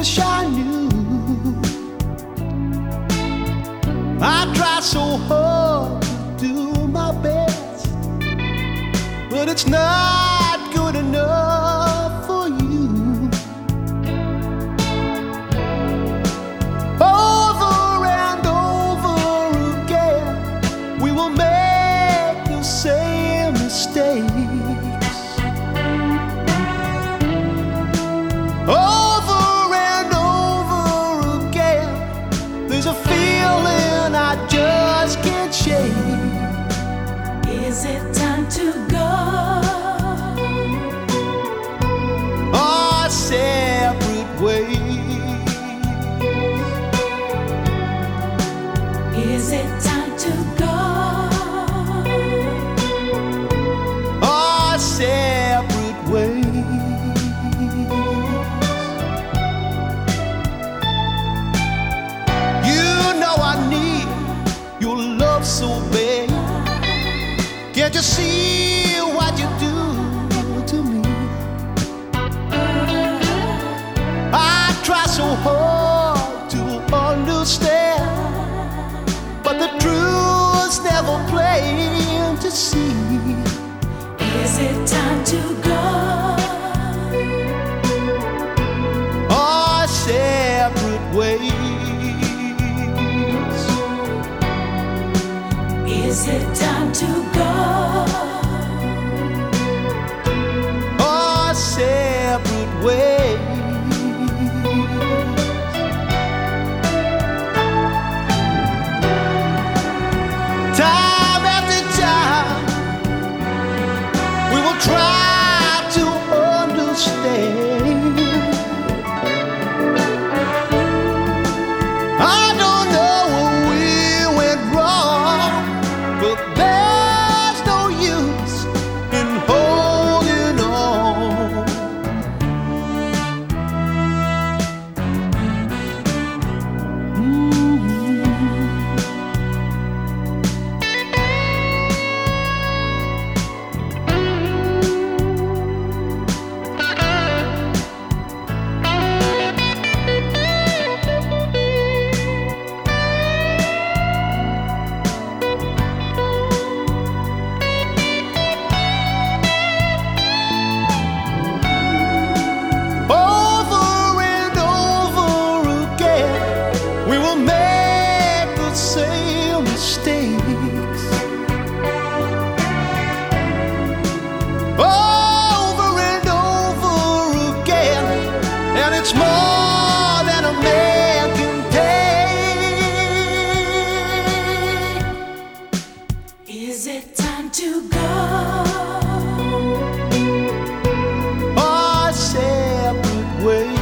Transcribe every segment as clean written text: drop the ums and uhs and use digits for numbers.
wish I knew. I try so hard to do my best, but it's not good enough for you. Over and over again, we will make the same mistakes. Over and over again, there's a feeling I just can't shake. Is it time to go? Our separate ways. Is it time to go? Our separate ways. You know I need your love so bad. Can't you see what you do to me? I try so hard to understand, but the truth's never plain to see. Is it time to go? Our separate ways. Is it time to go? Our separate ways. Time after time, we will try to understand. I don't know where we went wrong, but there's no use in holding on. Over and over again, we will make the same mistakes. Over and over again, and it's more than a man can take. Is it time to go? Our separate ways.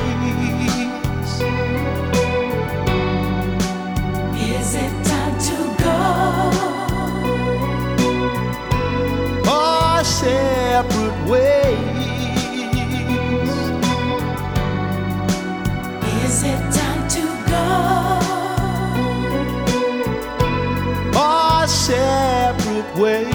Is it time to go? Our separate ways. Is it time to go? Our separate ways.